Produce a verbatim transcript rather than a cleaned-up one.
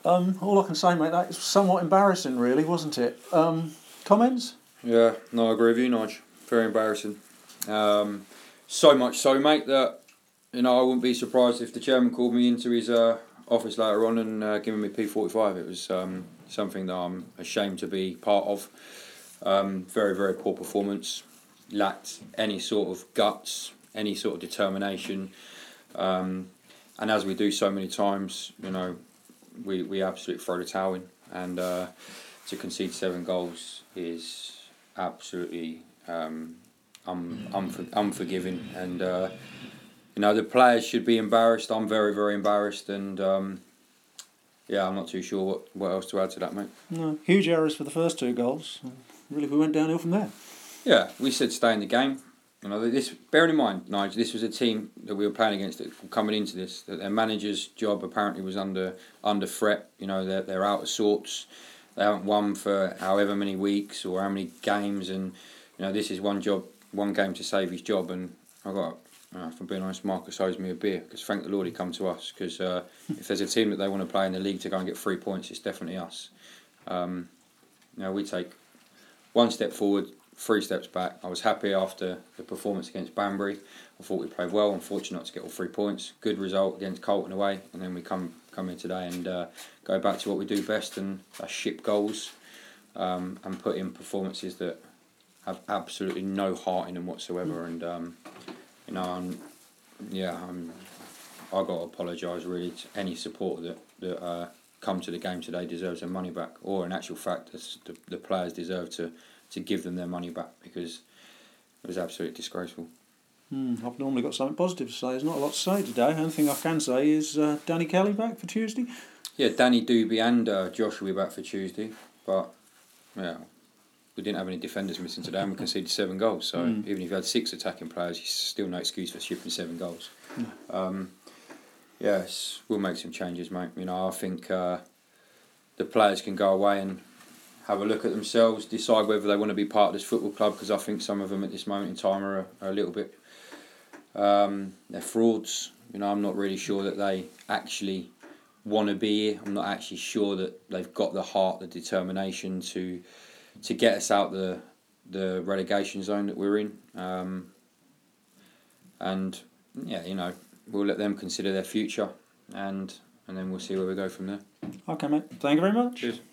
Um, all I can say, mate, that was somewhat embarrassing, really, wasn't it? Um, comments? Yeah, no, I agree with you, Nige. Very embarrassing. Um, so much so, mate, that you know I wouldn't be surprised if the chairman called me into his uh, office later on and uh, given me P forty-five. It was um, something that I'm ashamed to be part of. Um, very, very poor performance. Lacked any sort of guts, any sort of determination. Um, and as we do so many times, you know, we, we absolutely throw the towel in. And uh, to concede seven goals is absolutely um, un, unfor, unforgiving. And, uh, you know, the players should be embarrassed. I'm very, very embarrassed. And, um, yeah, I'm not too sure what, what else to add to that, mate. No, huge errors for the first two goals. Really, we went downhill from there. Yeah, we said stay in the game. You know, this. Bearing in mind, Nigel, this was a team that we were playing against that coming into this. That their manager's job apparently was under under threat. You know, they're they're out of sorts. They haven't won for however many weeks or how many games, and you know, this is one job, one game to save his job. And I got, uh, if I'm being honest, Marcus owes me a beer because thank the Lord he come to us. Because uh, if there's a team that they want to play in the league to go and get three points, it's definitely us. Um, you know, we take one step forward, three steps back. I was happy after the performance against Banbury. I thought we played well. Unfortunate not to get all three points. Good result against Colton away, and then we come come here today and uh, go back to what we do best, and uh, ship goals um, and put in performances that have absolutely no heart in them whatsoever. And um, you know, I'm, yeah, I'm, I got to apologise really to any supporter that that uh, come to the game today deserves their money back, or in actual fact, the the players deserve to. to give them their money back because it was absolutely disgraceful. Mm, I've normally got something positive to say. There's not a lot to say today. The only thing I can say is uh, Danny Kelly back for Tuesday. Yeah, Danny Doobie and uh, Josh will be back for Tuesday, but yeah, we didn't have any defenders missing today and we conceded seven goals, so mm. even if you had six attacking players, it's still no excuse for shipping seven goals. Mm. Um, yes, we'll make some changes, mate. You know, I think uh, the players can go away and have a look at themselves, decide whether they want to be part of this football club, because I think some of them at this moment in time are, are a little bit, um, they're frauds. You know, I'm not really sure that they actually want to be here. I'm not actually sure that they've got the heart, the determination to to get us out the the relegation zone that we're in. Um, and yeah, you know, we'll let them consider their future, and and then we'll see where we go from there. Okay, mate. Thank you very much. Cheers.